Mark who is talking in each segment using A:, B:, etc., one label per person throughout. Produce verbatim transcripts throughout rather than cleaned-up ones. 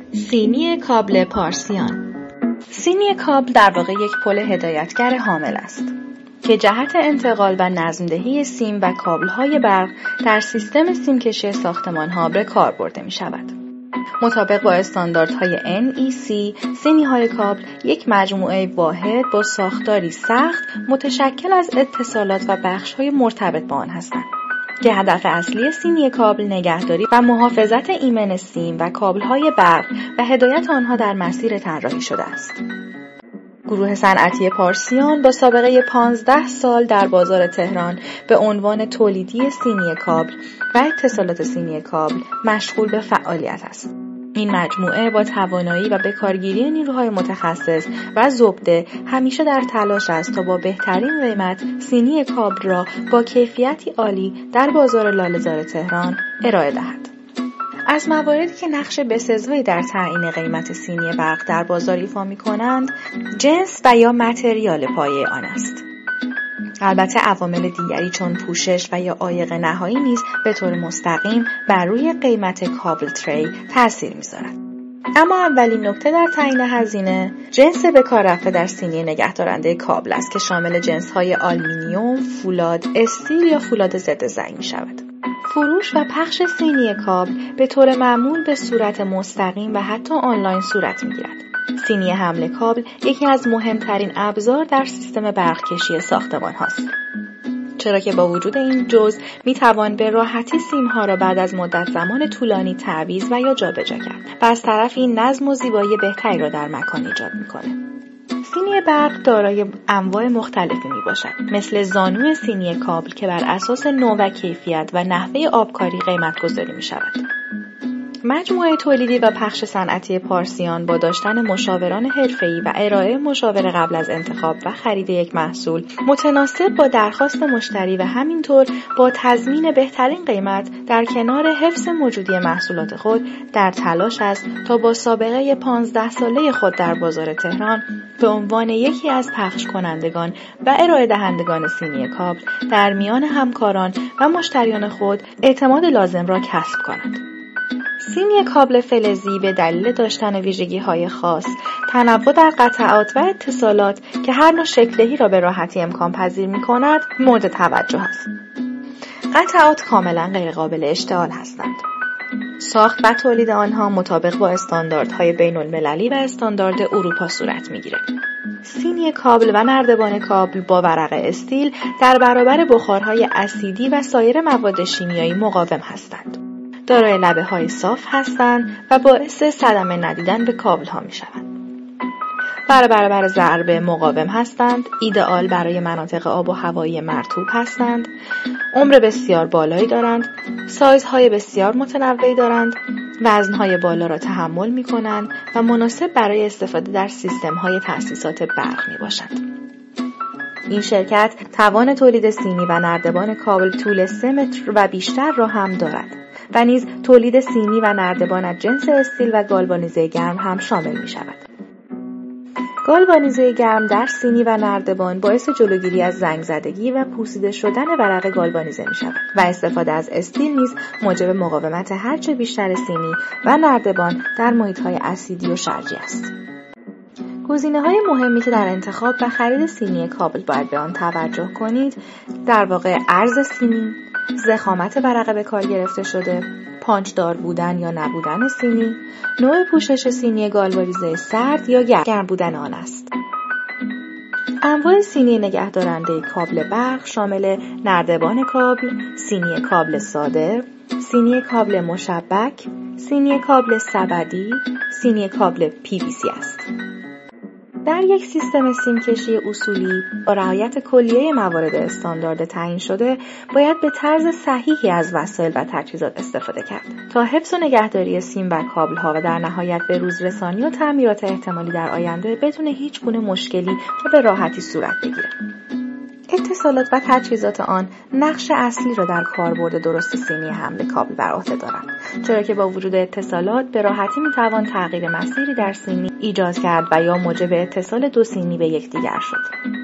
A: سینی کابل پارسیان. سینی کابل در واقع یک پل هدایتگر حامل است که جهت انتقال و نظم‌دهی سیم و کابل‌های برق در سیستم سیمکشی ساختمان‌ها به کار برده می‌شود. مطابق با استانداردهای ان ای سی، سینی‌های کابل یک مجموعه واحد با ساختاری سخت متشکل از اتصالات و بخش‌های مرتبط با آن هستند که هدف اصلی سینی کابل نگهداری و محافظت ایمن سیم و کابل‌های برق و هدایت آنها در مسیر طراحی شده است. گروه صنعتی پارسیان با سابقه پانزده سال در بازار تهران به عنوان تولیدی سینی کابل و اتصالات سینی کابل مشغول به فعالیت است. این مجموعه با توانایی و بکارگیری نیروهای متخصص و زبده همیشه در تلاش است تا با بهترین قیمت سینی کابل را با کیفیتی عالی در بازار لاله‌زار تهران ارائه دهد. از مواردی که نقش بسزایی در تعیین قیمت سینی برق در بازار ایفا می‌کنند، جنس و یا متریال پایه آن است. البته عوامل دیگری چون پوشش و یا عایق نهایی نیز به طور مستقیم بر روی قیمت کابل تری تأثیر می‌گذارد. اما اولین نکته در تعیین هزینه، جنس به کار رفته در سینی نگهدارنده کابل است که شامل جنس‌های آلومینیوم، فولاد، استیل یا فولاد ضد زنگ می‌شود. فروش و پخش سینی کابل به طور معمول به صورت مستقیم و حتی آنلاین صورت می‌گیرد. سینی حمل کابل یکی از مهمترین ابزار در سیستم برق‌کشی ساختمان هاست. چرا که با وجود این جزء میتوان به راحتی سیم‌ها را بعد از مدت زمان طولانی تعویض و یا جابجا کرد و از طرفی نظم و زیبایی بهتری را در مکان ایجاد می‌کند. سینی برق دارای انواع مختلفی میباشد، مثل زانو سینی کابل که بر اساس نوع و کیفیت و نحوه آبکاری قیمت گذاری می شود. مجموعه تولیدی و پخش صنعتی پارسیان با داشتن مشاوران حرفه‌ای و ارائه مشاوره قبل از انتخاب و خرید یک محصول متناسب با درخواست مشتری و همینطور با تضمین بهترین قیمت در کنار حفظ موجودی محصولات خود در تلاش است تا با سابقه پانزده ساله خود در بازار تهران به عنوان یکی از پخش کنندگان و ارائه دهندگان سینی کابل در میان همکاران و مشتریان خود اعتماد لازم را کسب کند. سینی کابل فلزی به دلیل داشتن ویژگی‌های خاص، تنوع در قطعات و اتصالات که هر نوع شکل‌دهی را به راحتی امکان پذیر می‌کند، مورد توجه است. قطعات کاملاً غیر قابل اشتعال هستند. ساخت و تولید آنها مطابق با استانداردهای بین‌المللی و استاندارد اروپا صورت می‌گیرد. سینی کابل و نردبان کابل با ورق استیل در برابر بخارهای اسیدی و سایر مواد شیمیایی مقاوم هستند. دارای لبه‌های صاف هستند و باعث صدمه ندیدن به کابل‌ها می‌شوند. برای برابر ضربه مقاوم هستند، ایدئال برای مناطق آب و هوایی مرطوب هستند، عمر بسیار بالایی دارند، سایزهای بسیار متنوعی دارند، وزنهای بالا را تحمل می‌کنند و مناسب برای استفاده در سیستم‌های تأسیسات برق می‌باشند. این شرکت توان تولید سینی و نردبان کابل طول سه متر و بیشتر را هم دارد و نیز تولید سینی و نردبان از جنس استیل و گالوانیزه گرم هم شامل می شود. گالوانیزه گرم در سینی و نردبان باعث جلوگیری از زنگ زدگی و پوسیده شدن ورق گالوانیزه می شود و استفاده از استیل نیز موجب مقاومت هرچه بیشتر سینی و نردبان در محیط‌های اسیدی و شرجی است. گزینه‌های مهمی که در انتخاب و خرید سینی کابل باید به آن توجه کنید، در واقع عرض سینی، ضخامت ورقه به کار گرفته شده، پانچدار بودن یا نبودن سینی، نوع پوشش سینی گالوانیزه سرد یا گرم بودن آن است. انواع سینی نگهدارنده کابل برق شامل نردبان کابل، سینی کابل ساده، سینی کابل مشبک، سینی کابل سبدی، سینی کابل پی وی سی است. در یک سیستم سیمکشی اصولی با رعایت کلیه موارد استاندارد تعیین شده باید به طرز صحیحی از وسایل و تجهیزات استفاده کرد تا حفظ و نگهداری سیم و کابل ها و در نهایت به روز رسانی و تعمیرات احتمالی در آینده بدون هیچ گونه مشکلی و به راحتی صورت بگیرد. اتصالات و تجهیزات آن نقش اصلی را در کاربرد درست سینی حمل کابل بر عهده دارند، چرا که با وجود اتصالات به راحتی میتوان تغییر مسیری در سینی ایجاد کرد و یا موجب اتصال دو سینی به یکدیگر شد.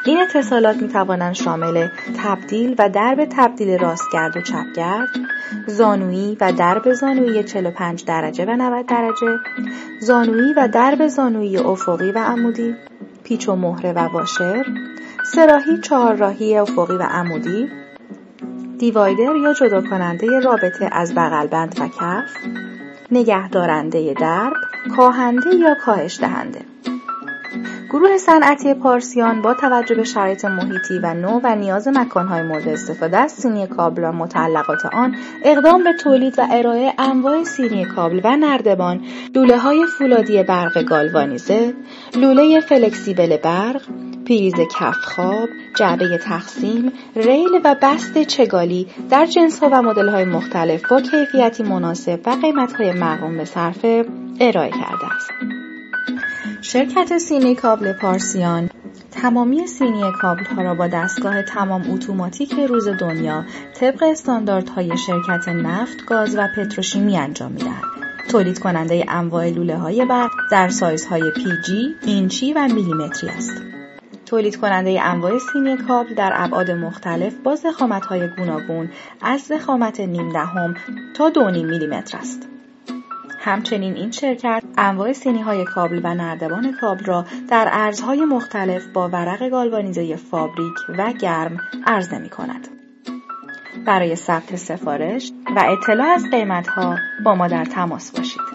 A: این اتصالات می توانند شامل تبدیل و درب تبدیل راستگرد و چپگرد، زانویی و درب زانویی چهل و پنج درجه و نود درجه، زانویی و درب زانویی افقی و عمودی، پیچ و مهره و واشر، سه‌راهی چهار راهی افقی و عمودی، دیوایدر یا جدا کننده رابطه از بغلبند و کف، نگهدارنده درب، کاهنده یا کاهش دهنده. گروه صنعتی پارسیان با توجه به شرایط محیطی و نوع و نیاز مکان‌های مورد استفاده از سینی کابل و متعلقات آن اقدام به تولید و ارائه انواع سینی کابل و نردبان، لوله‌های فولادی برق گالوانیزه، لوله فلکسیبل برق، پریز کفخواب، جعبه تقسیم، ریل و بست چگالی در جنس‌ها و مدل‌های مختلف با کیفیتی مناسب و قیمت‌های مقرون به صرفه ارائه کرده است. شرکت سینی کابل پارسیان تمامی سینی کابل ها را با دستگاه تمام اتوماتیک روز دنیا طبق استانداردهای شرکت نفت، گاز و پتروشیمی انجام می‌دهد. تولید کننده انواع لوله های برق در سایزهای پی جی، اینچی و میلیمتری است. تولید کننده انواع سینی کابل در ابعاد مختلف با ضخامت‌های گوناگون از ضخامت نیم دهم تا دو و نیم میلیمتر است. همچنین این شرکت انواع سینی‌های کابل و نردبان کابل را در ارزهای مختلف با ورق گالوانیزه فابریک و گرم عرضه می‌کند. برای ثبت سفارش و اطلاع از قیمت‌ها با ما در تماس باشید.